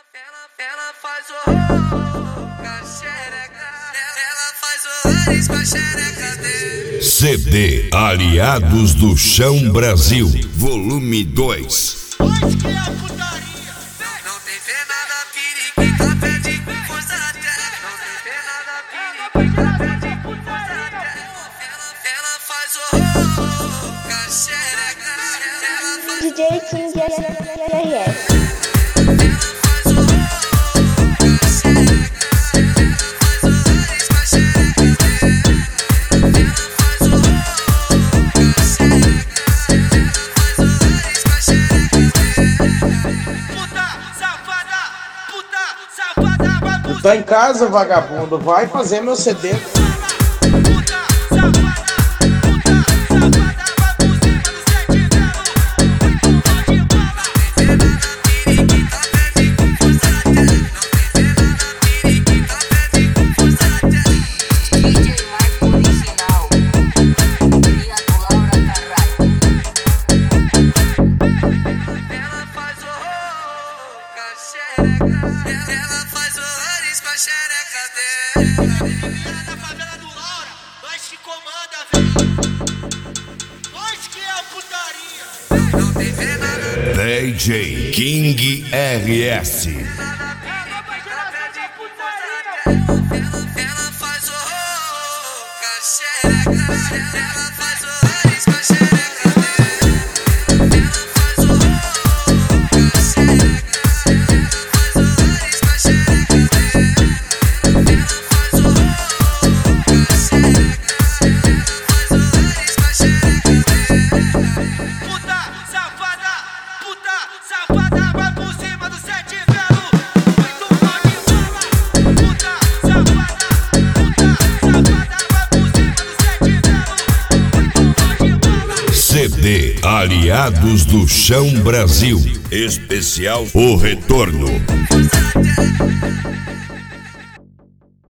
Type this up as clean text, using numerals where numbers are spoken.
Ela faz horror com a xereca. Ela faz horrores com a xereca dele. CD Aliados do Chão Brasil, volume 2. Hoje que é a putaria. Não tem fé nada, periquita pede com força até. Não tem fé nada, periquita pede com força até. Ela faz horror com a xereca. Ela faz DJ King RS. Tá em casa, vagabundo, vai fazer meu CD. Ela faz horrores com a xereca dela. Menina da favela do Laura, nós que comanda, velho. Nós que é a putaria. Não tem fé nada. DJ King RS. Ela faz horror com a xereca. Ela faz horrores com a xereca dela. Ela faz horror com a xereca. CD Aliados do Chão Brasil, especial O Retorno.